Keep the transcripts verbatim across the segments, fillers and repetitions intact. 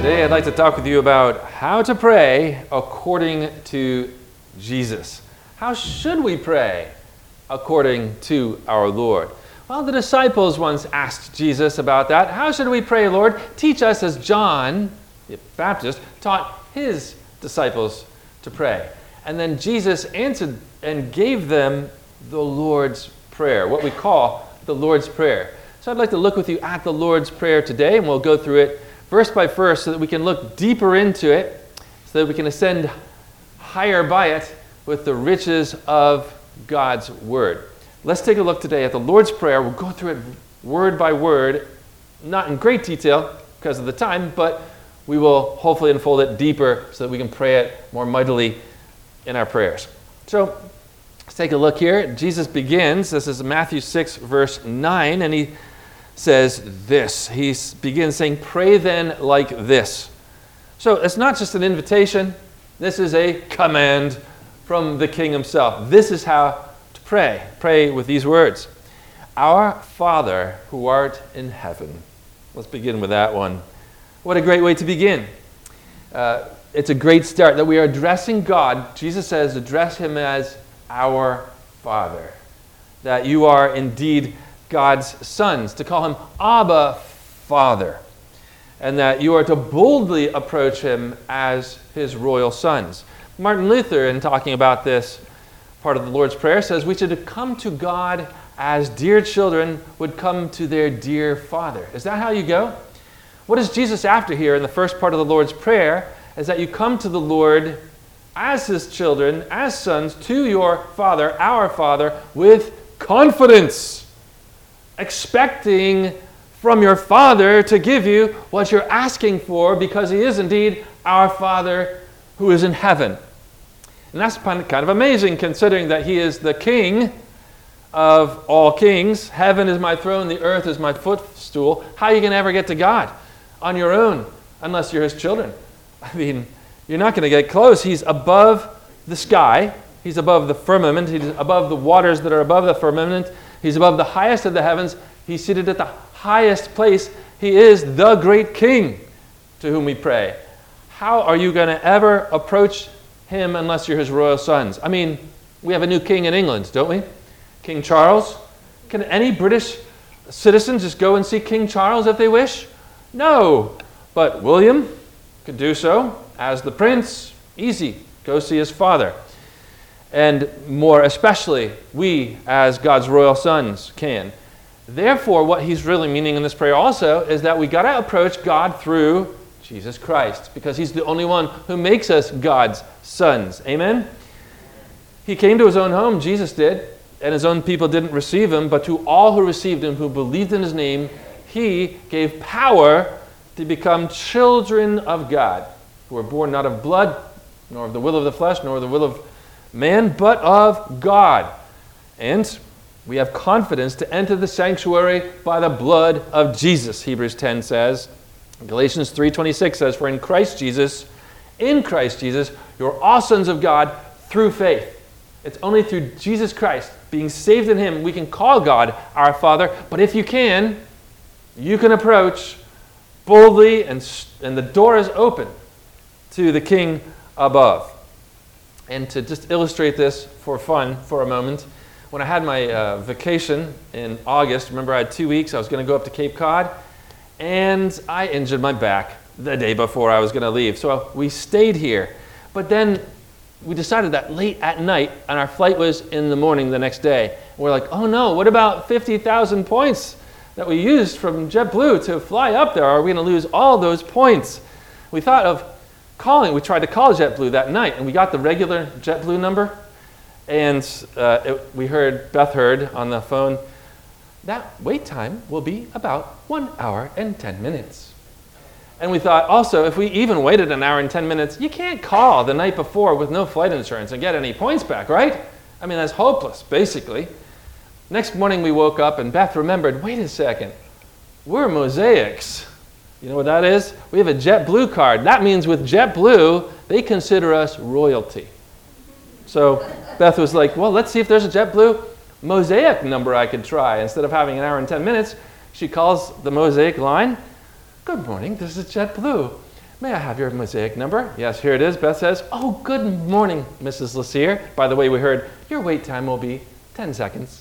Today I'd like to talk with you about how to pray according to Jesus. How should we pray according to our Lord? Well, the disciples once asked Jesus about that. How should we pray, Lord? Teach us as John the Baptist taught his disciples to pray. And then Jesus answered and gave them the Lord's Prayer, what we call the Lord's Prayer. So I'd like to look with you at the Lord's Prayer today, and we'll go through it verse by verse so that we can look deeper into it, so that we can ascend higher by it with the riches of God's Word. Let's take a look today at the Lord's Prayer. We'll go through it word by word, not in great detail because of the time, but we will hopefully unfold it deeper so that we can pray it more mightily in our prayers. So let's take a look here. Jesus begins, this is Matthew six, verse nine, and he says this. He begins saying, "Pray then like this." So it's not just an invitation. This is a command from the King himself. This is how to pray. Pray with these words. "Our Father who art in heaven." Let's begin with that one. What a great way to begin. Uh, it's a great start that we are addressing God. Jesus says, address him as our Father. That you are indeed God's sons, to call him Abba, Father, and that you are to boldly approach him as his royal sons. Martin Luther, in talking about this part of the Lord's Prayer, says we should come to God as dear children would come to their dear Father. Is that how you go? What is Jesus after here in the first part of the Lord's Prayer is that you come to the Lord as his children, as sons, to your Father, our Father, with confidence, expecting from your Father to give you what you're asking for, because he is indeed our Father who is in heaven. And that's kind of amazing, considering that he is the King of all kings. Heaven is my throne, the earth is my footstool. How are you going to ever get to God on your own unless you're his children? I mean, you're not going to get close. He's above the sky. He's above the firmament. He's above the waters that are above the firmament. He's above the highest of the heavens. He's seated at the highest place. He is the great King to whom we pray. How are you going to ever approach him unless you're his royal sons? I mean, we have a new king in England, don't we? King Charles. Can any British citizen just go and see King Charles if they wish? No. But William could do so as the prince. Easy. Go see his father. And more especially, we as God's royal sons can. Therefore, what he's really meaning in this prayer also is that we got to approach God through Jesus Christ, because he's the only one who makes us God's sons. Amen? He came to his own home, Jesus did, and his own people didn't receive him, but to all who received him, who believed in his name, he gave power to become children of God, who were born not of blood, nor of the will of the flesh, nor of the will of man, but of God. And we have confidence to enter the sanctuary by the blood of Jesus, Hebrews ten says. Galatians three twenty-six says, "For in Christ Jesus, in Christ Jesus, you're all sons of God through faith." It's only through Jesus Christ, being saved in him, we can call God our Father. But if you can, you can approach boldly, and, and the door is open to the King above. And to just illustrate this for fun for a moment, when I had my uh, vacation in August, remember I had two weeks, I was going to go up to Cape Cod, and I injured my back the day before I was going to leave. So we stayed here. But then we decided that late at night, and our flight was in the morning the next day. And we're like, oh no, what about fifty thousand points that we used from JetBlue to fly up there? Are we going to lose all those points? We thought of calling, we tried to call JetBlue that night, and we got the regular JetBlue number, and uh, it, we heard, Beth heard on the phone, that wait time will be about one hour and ten minutes. And we thought, also, if we even waited an hour and ten minutes, you can't call the night before with no flight insurance and get any points back, right? I mean, that's hopeless, basically. Next morning we woke up, and Beth remembered, wait a second, we're Mosaics. You know what that is? We have a JetBlue card. That means with JetBlue, they consider us royalty. So Beth was like, well, let's see if there's a JetBlue Mosaic number I could try. Instead of having an hour and ten minutes, she calls the Mosaic line. Good morning, this is JetBlue. May I have your Mosaic number? Yes, here it is. Beth says, oh, good morning, Missus LeCire. By the way, we heard your wait time will be ten seconds.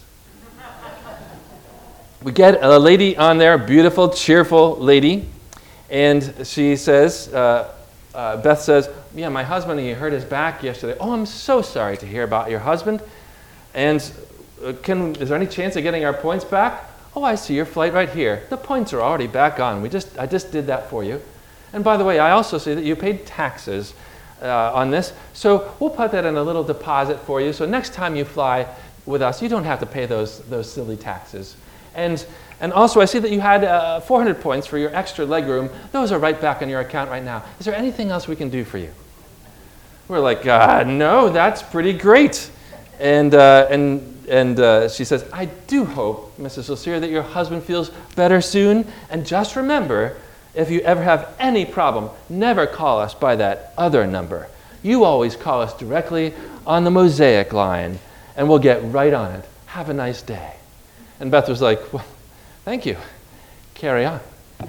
We get a lady on there, beautiful, cheerful lady, and she says, uh, uh, Beth says, yeah, my husband, he hurt his back yesterday. Oh, I'm so sorry to hear about your husband. And uh, can is there any chance of getting our points back? Oh, I see your flight right here. The points are already back on. We just I just did that for you. And by the way, I also see that you paid taxes uh, on this, so we'll put that in a little deposit for you. So next time you fly with us, you don't have to pay those those silly taxes. And and also, I see that you had uh, four hundred points for your extra legroom. Those are right back on your account right now. Is there anything else we can do for you? We're like, uh, no, that's pretty great. And uh, and and uh, she says, I do hope, Missus LeCire, that your husband feels better soon. And just remember, if you ever have any problem, never call us by that other number. You always call us directly on the Mosaic line, and we'll get right on it. Have a nice day. And Beth was like, well, thank you. Carry on.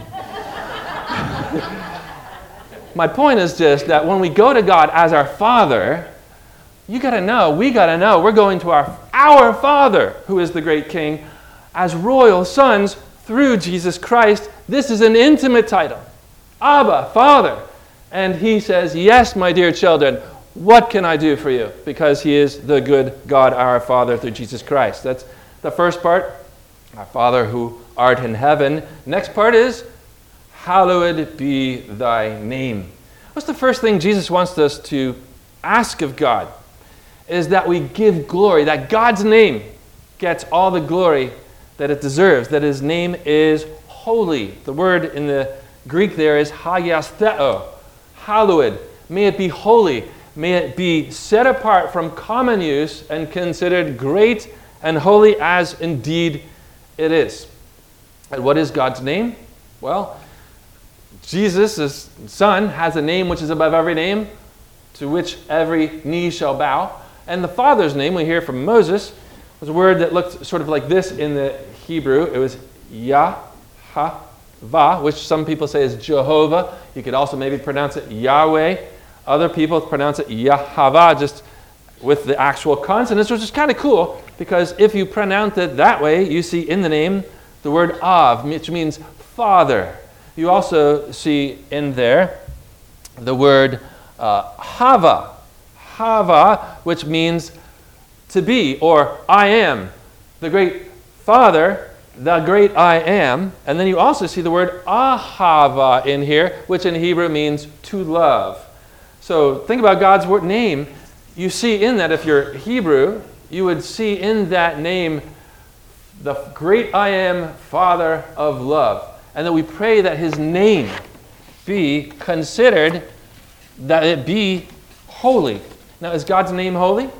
My point is just that when we go to God as our Father, you got to know, we got to know, we're going to our, our Father, who is the great King, as royal sons through Jesus Christ. This is an intimate title. Abba, Father. And he says, yes, my dear children, what can I do for you? Because he is the good God, our Father, through Jesus Christ. That's the first part. Our Father who art in heaven. Next part is, hallowed be thy name. What's the first thing Jesus wants us to ask of God? Is that we give glory, that God's name gets all the glory that it deserves, that his name is holy. The word in the Greek there is hagiastheo, hallowed. May it be holy. May it be set apart from common use and considered great and holy as indeed it is. And what is God's name? Well, Jesus' Son has a name which is above every name, to which every knee shall bow. And the Father's name, we hear from Moses, was a word that looked sort of like this in the Hebrew. It was Yahweh, which some people say is Jehovah. You could also maybe pronounce it Yahweh. Other people pronounce it Yahweh, just with the actual consonants, which is kind of cool, because if you pronounce it that way, you see in the name the word Av, which means Father. You also see in there the word uh, Hava, Hava, which means to be, or I am, the great Father, the great I am. And then you also see the word Ahava in here, which in Hebrew means to love. So think about God's word name. You see in that, if you're Hebrew, you would see in that name the great I am, Father of love. And that we pray that his name be considered, that it be holy. Now, is God's name holy?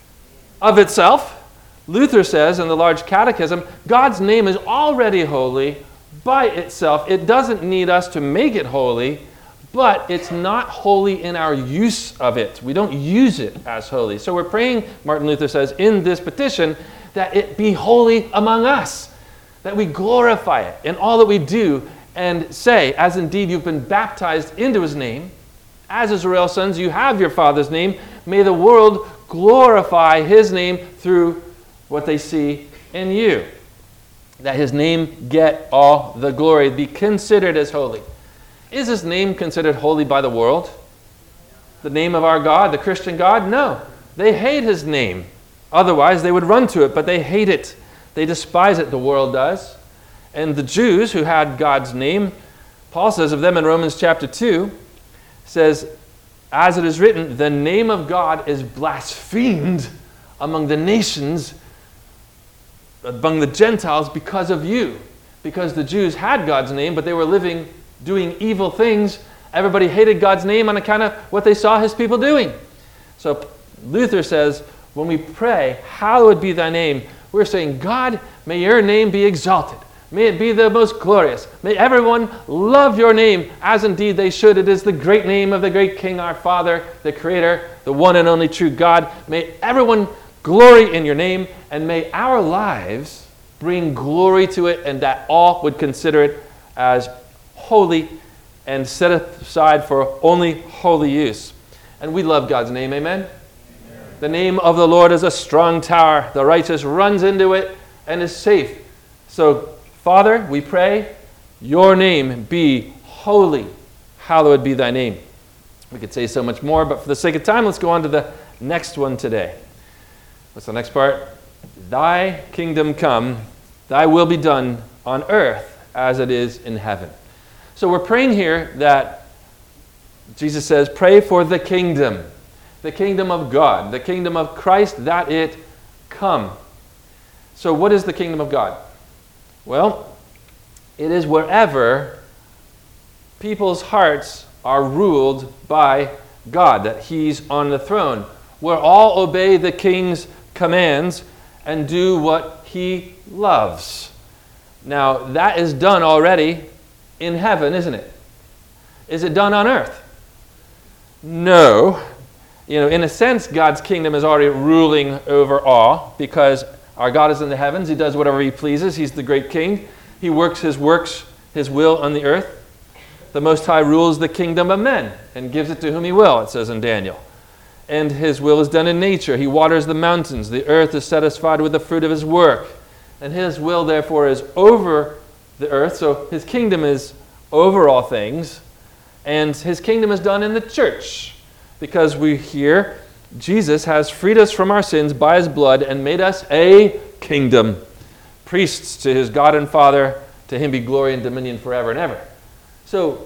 Of itself? Luther says in the Large Catechism, God's name is already holy by itself. It doesn't need us to make it holy, but it's not holy in our use of it. We don't use it as holy. So we're praying, Martin Luther says, in this petition, that it be holy among us, that we glorify it in all that we do and say, as indeed you've been baptized into his name, as his royal sons, you have your Father's name. May the world glorify his name through what they see in you. That his name get all the glory, be considered as holy. Is his name considered holy by the world? The name of our God, the Christian God? No. They hate his name. Otherwise, they would run to it, but they hate it. They despise it, the world does. And the Jews who had God's name, Paul says of them in Romans chapter two, says, as it is written, the name of God is blasphemed among the nations, among the Gentiles, because of you. Because the Jews had God's name, but they were living, doing evil things. Everybody hated God's name on account of what they saw his people doing. So Luther says, when we pray, hallowed be thy name, we're saying, God, may your name be exalted. May it be the most glorious. May everyone love your name, as indeed they should. It is the great name of the great King, our Father, the Creator, the one and only true God. May everyone glory in your name, and may our lives bring glory to it, and that all would consider it as holy and set aside for only holy use. And we love God's name, amen? Amen? The name of the Lord is a strong tower. The righteous runs into it and is safe. So, Father, we pray, your name be holy. Hallowed be thy name. We could say so much more, but for the sake of time, let's go on to the next one today. What's the next part? Thy kingdom come, thy will be done on earth as it is in heaven. So we're praying here that Jesus says, pray for the kingdom, the kingdom of God, the kingdom of Christ, that it come. So what is the kingdom of God? Well, it is wherever people's hearts are ruled by God, that he's on the throne, where all obey the king's commands and do what he loves. Now, that is done already in heaven, isn't it? Is it done on earth? No. You know, in a sense, God's kingdom is already ruling over all, because our God is in the heavens. He does whatever he pleases. He's the great king. He works his works, his will on the earth. The Most High rules the kingdom of men and gives it to whom he will, it says in Daniel. And his will is done in nature. He waters the mountains. The earth is satisfied with the fruit of his work. And his will, therefore, is over the earth. So his kingdom is over all things. And his kingdom is done in the church. Because we hear Jesus has freed us from our sins by his blood and made us a kingdom. Priests to his God and Father. To him be glory and dominion forever and ever. So,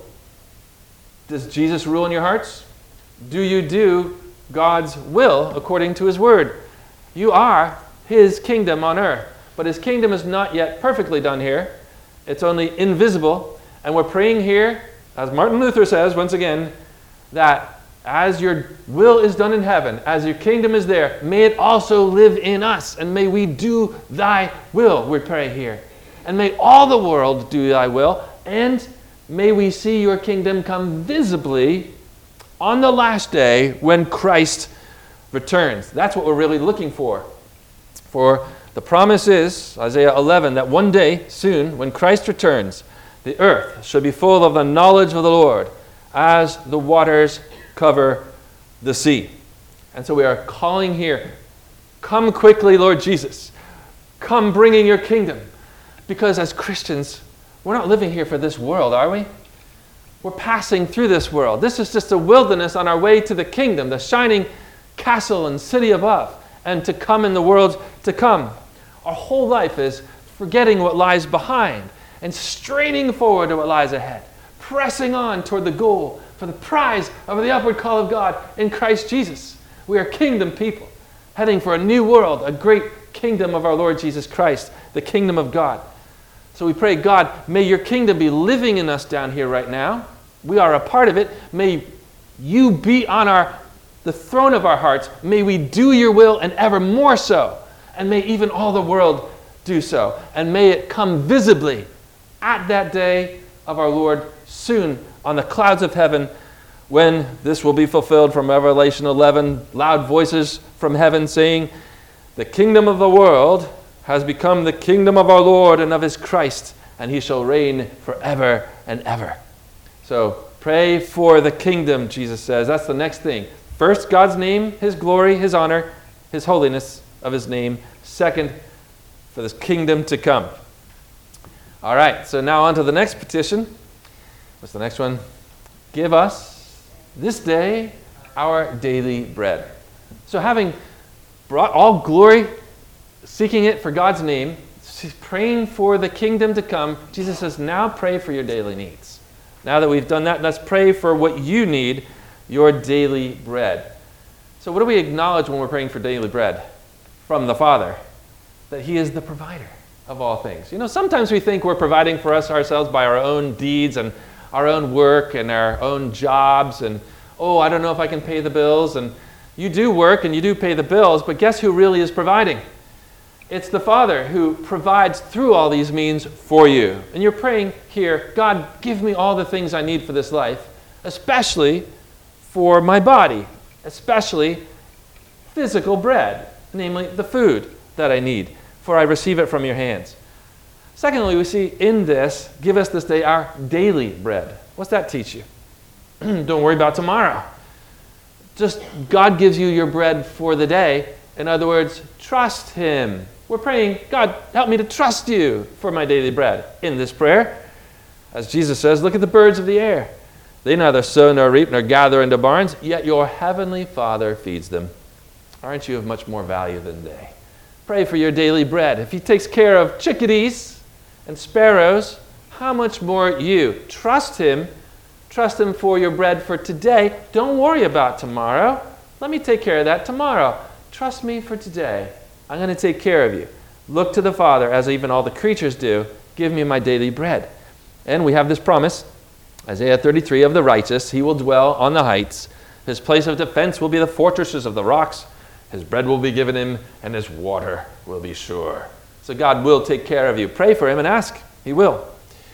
does Jesus rule in your hearts? Do you do God's will according to his word? You are his kingdom on earth. But his kingdom is not yet perfectly done here. It's only invisible. And we're praying here, as Martin Luther says, once again, that as your will is done in heaven, as your kingdom is there, may it also live in us. And may we do thy will, we pray here. And may all the world do thy will. And may we see your kingdom come visibly on the last day when Christ returns. That's what we're really looking for. For the promise is, Isaiah eleven, that one day, soon, when Christ returns, the earth shall be full of the knowledge of the Lord, as the waters cover the sea. And so we are calling here, come quickly, Lord Jesus. Come bringing your kingdom. Because as Christians, we're not living here for this world, are we? We're passing through this world. This is just a wilderness on our way to the kingdom, the shining castle and city above, and to come in the world to come. Our whole life is forgetting what lies behind and straining forward to what lies ahead, pressing on toward the goal for the prize of the upward call of God in Christ Jesus. We are kingdom people, heading for a new world, a great kingdom of our Lord Jesus Christ, the kingdom of God. So we pray, God, may your kingdom be living in us down here right now. We are a part of it. May you be on our the throne of our hearts. May we do your will, and ever more so. And may even all the world do so. And may it come visibly at that day of our Lord soon on the clouds of heaven, when this will be fulfilled from Revelation eleven, loud voices from heaven saying, the kingdom of the world has become the kingdom of our Lord and of his Christ, and he shall reign forever and ever. So pray for the kingdom, Jesus says. That's the next thing. First, God's name, his glory, his honor, his holiness of his name. Second, for this kingdom to come. All right, so now on to the next petition. What's the next one? Give us this day our daily bread. So having brought all glory, seeking it for God's name, praying for the kingdom to come, Jesus says, now pray for your daily needs. Now that we've done that, let's pray for what you need, your daily bread. So what do we acknowledge when we're praying for daily bread? From the Father, that he is the provider of all things. You know, sometimes we think we're providing for us ourselves by our own deeds and our own work and our own jobs, and, oh, I don't know if I can pay the bills. And you do work and you do pay the bills, but guess who really is providing? It's the Father who provides through all these means for you. And you're praying here, God, give me all the things I need for this life, especially for my body, especially physical bread, namely the food that I need, for I receive it from your hands. Secondly, we see in this, give us this day our daily bread. What's that teach you? Don't worry about tomorrow. Just God gives you your bread for the day. In other words, trust him. We're praying, God, help me to trust you for my daily bread in this prayer. As Jesus says, look at the birds of the air. They neither sow nor reap nor gather into barns, yet your heavenly Father feeds them. Aren't you of much more value than they? Pray for your daily bread. If he takes care of chickadees and sparrows, how much more you? Trust him. Trust him for your bread for today. Don't worry about tomorrow. Let me take care of that tomorrow. Trust me for today. I'm going to take care of you. Look to the Father, as even all the creatures do. Give me my daily bread. And we have this promise, Isaiah thirty-three, of the righteous. He will dwell on the heights. His place of defense will be the fortresses of the rocks. His bread will be given him, and his water will be sure. So God will take care of you. Pray for him and ask. He will.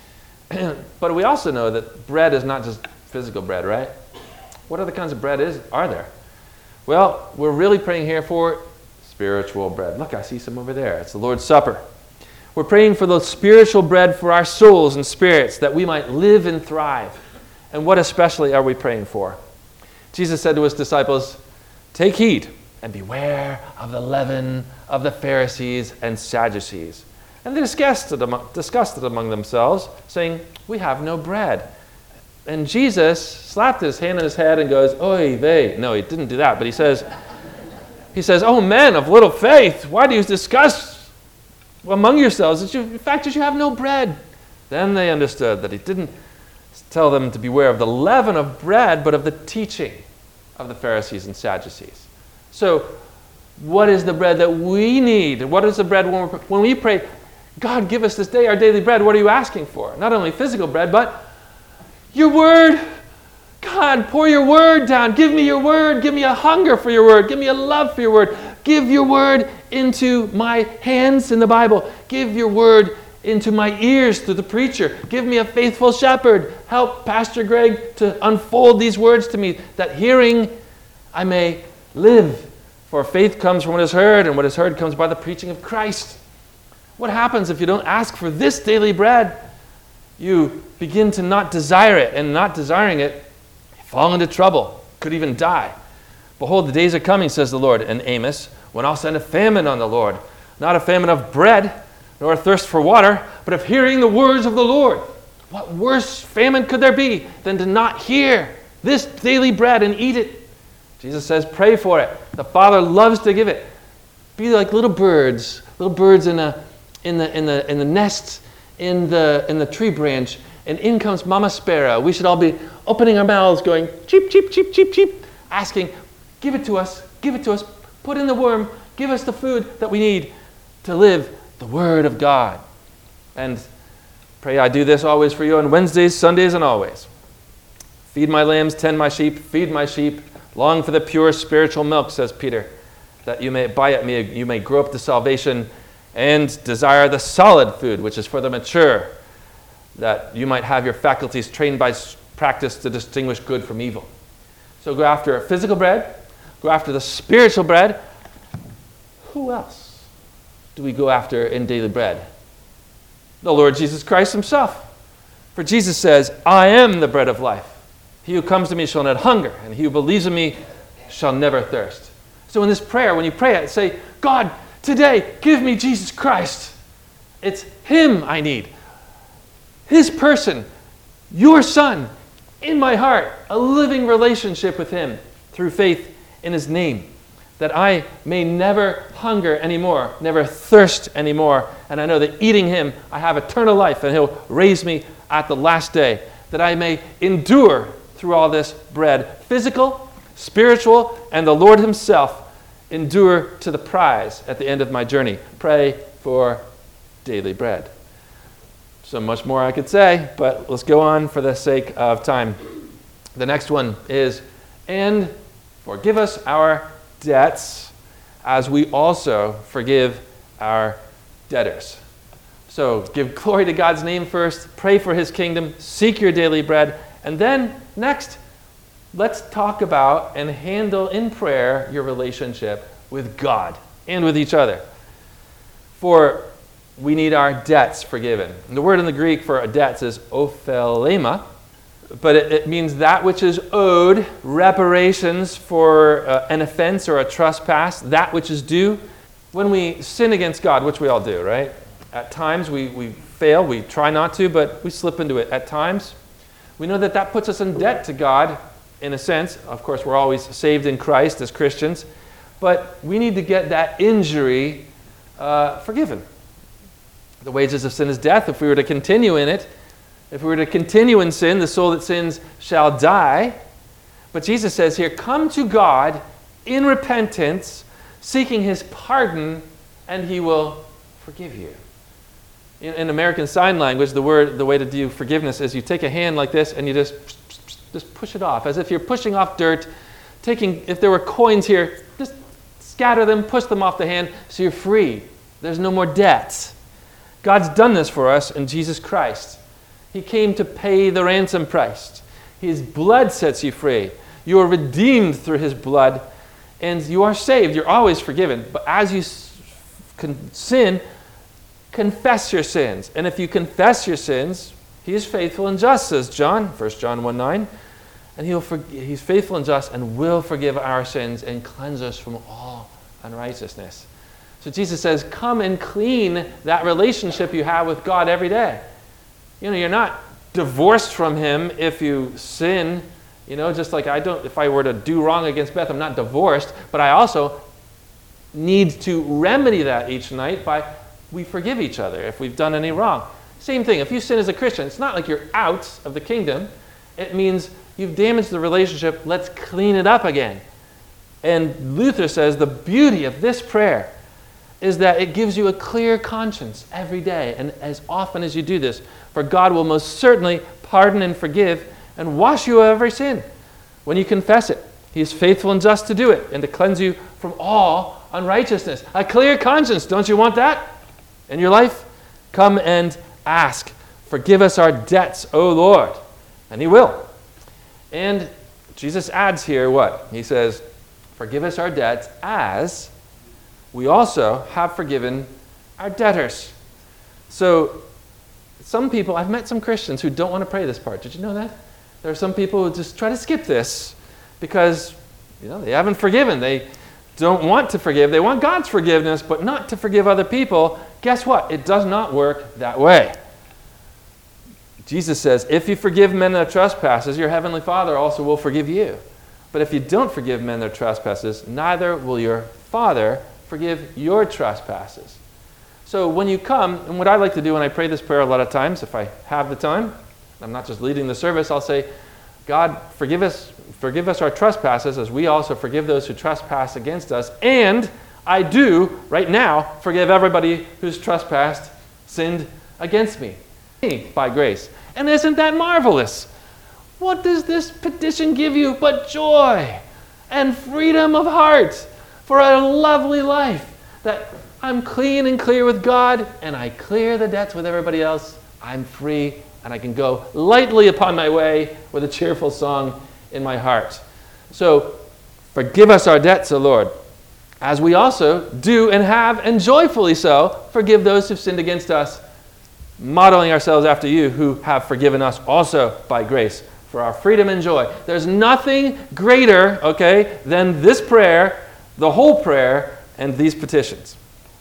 But we also know that bread is not just physical bread, right? What other kinds of bread is are there? Well, we're really praying here for spiritual bread. Look, I see some over there. It's the Lord's Supper. We're praying for the spiritual bread for our souls and spirits, that we might live and thrive. And what especially are we praying for? Jesus said to his disciples, take heed and beware of the leaven of the Pharisees and Sadducees. And they discussed it, among, discussed it among themselves, saying, we have no bread. And Jesus slapped his hand on his head and goes, oy vey. No, he didn't do that, but he says, he says, oh men of little faith, why do you discuss among yourselves that you, the fact that you have no bread? Then they understood that he didn't tell them to beware of the leaven of bread, but of the teaching of the Pharisees and Sadducees. So, what is the bread that we need? What is the bread when, we're, when we pray, God, give us this day our daily bread? What are you asking for? Not only physical bread, but your word. God, pour your word down. Give me your word. Give me a hunger for your word. Give me a love for your word. Give your word into my hands in the Bible. Give your word into my ears through the preacher. Give me a faithful shepherd. Help Pastor Greg to unfold these words to me, that hearing I may live. For faith comes from what is heard, and what is heard comes by the preaching of Christ. What happens if you don't ask for this daily bread? You begin to not desire it, and not desiring it, you fall into trouble, could even die. Behold, the days are coming, says the Lord in Amos, when I'll send a famine on the Lord, not a famine of bread, nor a thirst for water, but of hearing the words of the Lord. What worse famine could there be than to not hear this daily bread and eat it? Jesus says, pray for it. The Father loves to give it. Be like little birds, little birds in a in the in the in the nests in the in the tree branch, and in comes Mama Sparrow. We should all be opening our mouths, going cheep, cheep, cheep, cheep, cheep, asking, give it to us, give it to us, put in the worm, give us the food that we need to live the Word of God. And pray I do this always for you on Wednesdays, Sundays, and always. Feed my lambs, tend my sheep, feed my sheep. Long for the pure spiritual milk, says Peter, that you may, by it may, you may grow up to salvation, and desire the solid food, which is for the mature, that you might have your faculties trained by practice to distinguish good from evil. So go after physical bread, go after the spiritual bread. Who else do we go after in daily bread? The Lord Jesus Christ himself. For Jesus says, I am the bread of life. He who comes to me shall not hunger, and he who believes in me shall never thirst. So in this prayer, when you pray it, say, God, today, give me Jesus Christ. It's him I need. His person, your Son, in my heart, a living relationship with him through faith in his name, that I may never hunger anymore, never thirst anymore. And I know that eating him, I have eternal life, and he'll raise me at the last day, that I may endure through all this bread, physical, spiritual, and the Lord himself, endure to the prize at the end of my journey. Pray for daily bread. So much more I could say, but let's go on for the sake of time. The next one is, and forgive us our debts as we also forgive our debtors. So give glory to God's name first, pray for his kingdom, seek your daily bread, and then next, let's talk about and handle in prayer your relationship with God and with each other. For we need our debts forgiven. And the word in the Greek for debts is ophelema, but it, it means that which is owed, reparations for uh, an offense or a trespass, that which is due. When we sin against God, which we all do, right? At times we, we fail, we try not to, but we slip into it at times. We know that that puts us in debt to God, in a sense. Of course, we're always saved in Christ as Christians, but we need to get that injury uh, forgiven. The wages of sin is death. If we were to continue in it, if we were to continue in sin, the soul that sins shall die. But Jesus says here, come to God in repentance, seeking his pardon, and he will forgive you. In, in American Sign Language, the word, the way to do forgiveness is you take a hand like this and you just, just push it off, as if you're pushing off dirt. Taking, if there were coins here, just scatter them, push them off the hand, so you're free. There's no more debts. God's done this for us in Jesus Christ. He came to pay the ransom price. His blood sets you free. You are redeemed through his blood, and you are saved. You're always forgiven. But as you sin, confess your sins. And if you confess your sins, he is faithful and just, says John, First John one nine. And he'll for, he's faithful and just and will forgive our sins and cleanse us from all unrighteousness. So Jesus says, come and clean that relationship you have with God every day. You know, you're not divorced from him if you sin. You know, just like I don't, if I were to do wrong against Beth, I'm not divorced, but I also need to remedy that each night by we forgive each other if we've done any wrong. Same thing, if you sin as a Christian, it's not like you're out of the kingdom. It means you've damaged the relationship. Let's clean it up again. And Luther says the beauty of this prayer is that it gives you a clear conscience every day, and as often as you do this, for God will most certainly pardon and forgive and wash you of every sin when you confess it. He is faithful and just to do it and to cleanse you from all unrighteousness. A clear conscience, don't you want that in your life? Come and ask. Forgive us our debts, O Lord. And he will. And Jesus adds here what? He says, forgive us our debts as we also have forgiven our debtors. So some people, I've met some Christians who don't want to pray this part. Did you know that? There are some people who just try to skip this because, you know, they haven't forgiven. They don't want to forgive. They want God's forgiveness, but not to forgive other people. Guess what? It does not work that way. Jesus says, if you forgive men their trespasses, your heavenly Father also will forgive you. But if you don't forgive men their trespasses, neither will your Father forgive your trespasses. So when you come, and what I like to do when I pray this prayer a lot of times, if I have the time, I'm not just leading the service, I'll say, God, forgive us, forgive us our trespasses as we also forgive those who trespass against us. And I do, right now, forgive everybody who's trespassed, sinned against me, by grace. And isn't that marvelous? What does this petition give you but joy and freedom of heart for a lovely life? That I'm clean and clear with God, and I clear the debts with everybody else. I'm free, and I can go lightly upon my way with a cheerful song in my heart. So, forgive us our debts, O Lord, as we also do and have, and joyfully so, forgive those who've sinned against us, modeling ourselves after you who have forgiven us also by grace for our freedom and joy. There's nothing greater, okay, than this prayer, the whole prayer, and these petitions.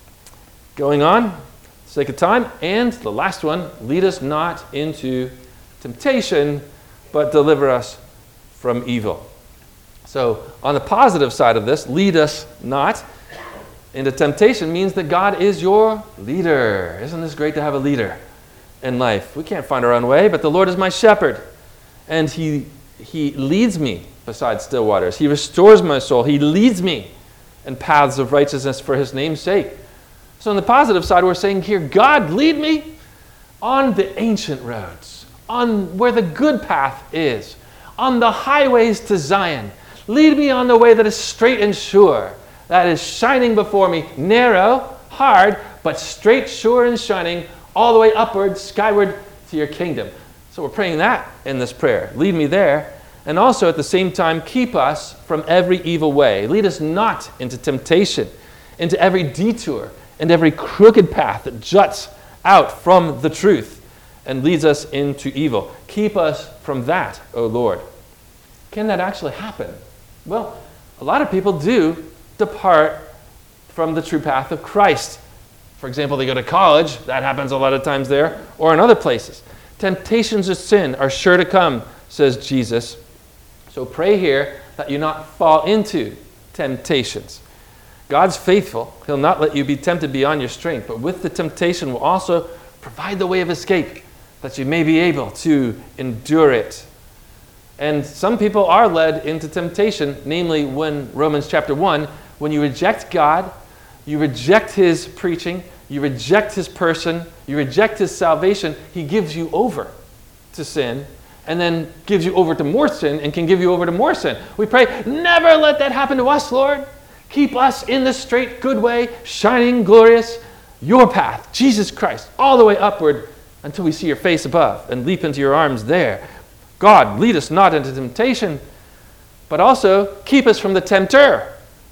Going on, sake of time, and the last one, lead us not into temptation, but deliver us from evil. So on the positive side of this, lead us not into temptation means that God is your leader. Isn't this great to have a leader in life? We can't find our own way, but the Lord is my shepherd, and he, he leads me beside still waters. He restores my soul. He leads me in paths of righteousness for his name's sake. So on the positive side, we're saying here, God, lead me on the ancient roads, on where the good path is, on the highways to Zion. Lead me on the way that is straight and sure, that is shining before me, narrow, hard, but straight, sure, and shining, all the way upward, skyward to your kingdom. So we're praying that in this prayer. Lead me there. And also at the same time, keep us from every evil way. Lead us not into temptation, into every detour, and every crooked path that juts out from the truth and leads us into evil. Keep us from that, O Lord. Can that actually happen? Well, a lot of people do depart from the true path of Christ. For example, they go to college. That happens a lot of times there, or in other places. Temptations of sin are sure to come, says Jesus. So pray here that you not fall into temptations. God's faithful. He'll not let you be tempted beyond your strength, but with the temptation will also provide the way of escape, that you may be able to endure it. And some people are led into temptation, namely when Romans chapter one, when you reject God, you reject his preaching, you reject his person, you reject his salvation, he gives you over to sin, and then gives you over to more sin, and can give you over to more sin. We pray, never let that happen to us, Lord. Keep us in the straight, good way, shining, glorious, your path, Jesus Christ, all the way upward until we see your face above and leap into your arms there. God, lead us not into temptation, but also keep us from the tempter,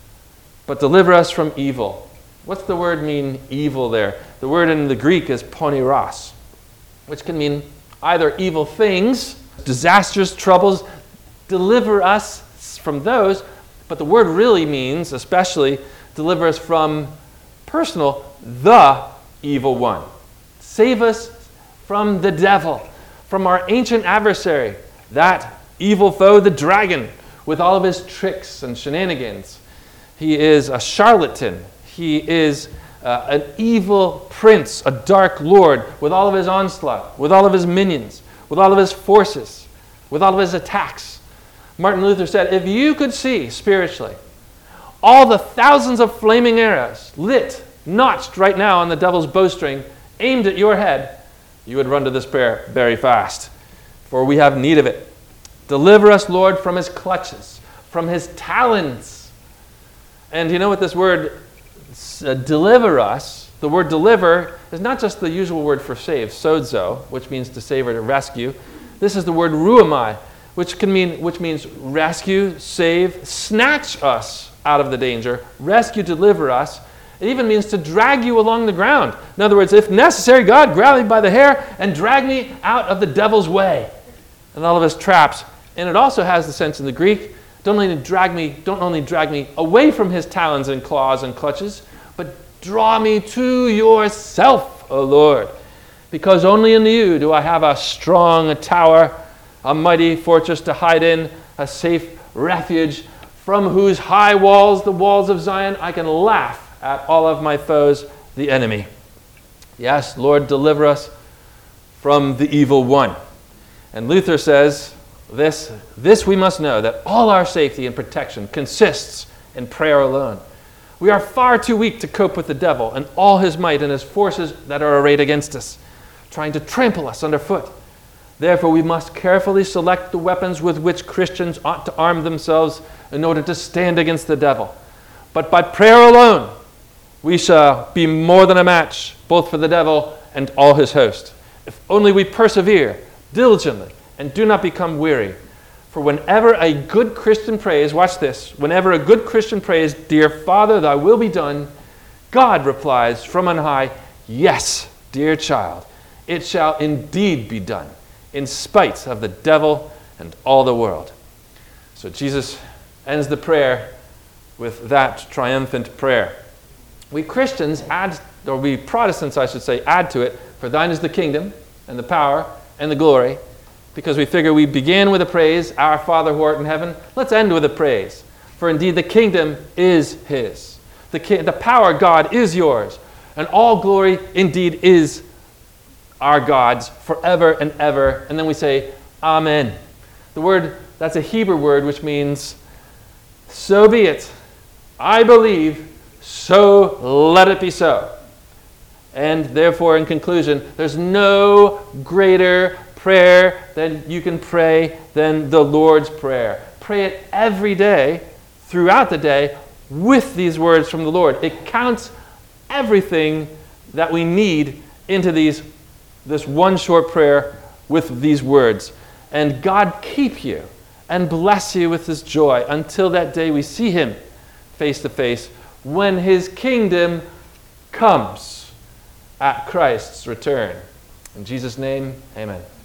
but deliver us from evil. What's the word mean, evil there? The word in the Greek is poneros, which can mean either evil things, disastrous troubles, deliver us from those, but the word really means, especially, deliver us from personal, the evil one. Save us from the devil, from our ancient adversary, that evil foe, the dragon, with all of his tricks and shenanigans. He is a charlatan. He is uh, an evil prince, a dark lord, with all of his onslaught, with all of his minions, with all of his forces, with all of his attacks. Martin Luther said, if you could see spiritually all the thousands of flaming arrows lit, notched right now on the devil's bowstring, aimed at your head, you would run to this prayer very fast, for we have need of it. Deliver us, Lord, from his clutches, from his talons. And you know what this word, uh, deliver us, the word deliver is not just the usual word for save, sozo, which means to save or to rescue. This is the word ruamai, which can mean, which means rescue, save, snatch us out of the danger, rescue, deliver us. It even means to drag you along the ground. In other words, if necessary, God, grab me by the hair and drag me out of the devil's way and all of his traps. And it also has the sense in the Greek, don't only drag me, don't only drag me away from his talons and claws and clutches, but draw me to yourself, O Lord. Because only in you do I have a strong tower, a mighty fortress to hide in, a safe refuge, from whose high walls, the walls of Zion, I can laugh at all of my foes, the enemy. Yes, Lord, deliver us from the evil one. And Luther says, this, this we must know, that all our safety and protection consists in prayer alone. We are far too weak to cope with the devil and all his might and his forces that are arrayed against us, trying to trample us underfoot. Therefore, we must carefully select the weapons with which Christians ought to arm themselves in order to stand against the devil. But by prayer alone, we shall be more than a match, both for the devil and all his host. If only we persevere diligently and do not become weary. For whenever a good Christian prays, watch this, whenever a good Christian prays, dear Father, thy will be done, God replies from on high, yes, dear child, it shall indeed be done, in spite of the devil and all the world. So Jesus ends the prayer with that triumphant prayer. We Christians add, or we Protestants, I should say, add to it, for thine is the kingdom and the power and the glory, because we figure we began with a praise, our Father who art in heaven. Let's end with a praise, for indeed the kingdom is his. The, ki- the power, God, is yours, and all glory indeed is our God's forever and ever. And then we say, Amen. The word, that's a Hebrew word, which means, so be it. I believe, so let it be so. And therefore, in conclusion, there's no greater prayer than you can pray than the Lord's Prayer. Pray it every day, throughout the day, with these words from the Lord. It counts everything that we need into these this one short prayer with these words. And God keep you and bless you with his joy until that day we see him face to face, when his kingdom comes at Christ's return. In Jesus' name, amen.